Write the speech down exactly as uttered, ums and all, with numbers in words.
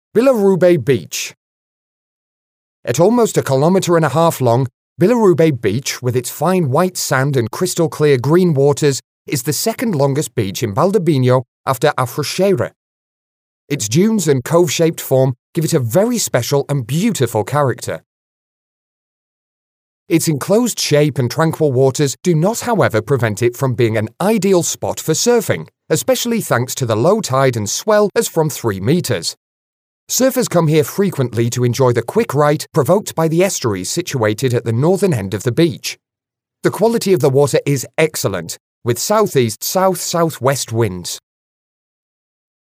Billerubay Beach. At almost a kilometre and a half long, Billerubay Beach, with its fine white sand and crystal clear green waters, is the second longest beach in Baldabino after Afrocheira. Its dunes and cove-shaped form give it a very special and beautiful character. Its enclosed shape and tranquil waters do not, however, prevent it from being an ideal spot for surfing, especially thanks to the low tide and swell as from three metres. Surfers come here frequently to enjoy the quick ride provoked by the estuaries situated at the northern end of the beach. The quality of the water is excellent, with southeast-south-southwest winds.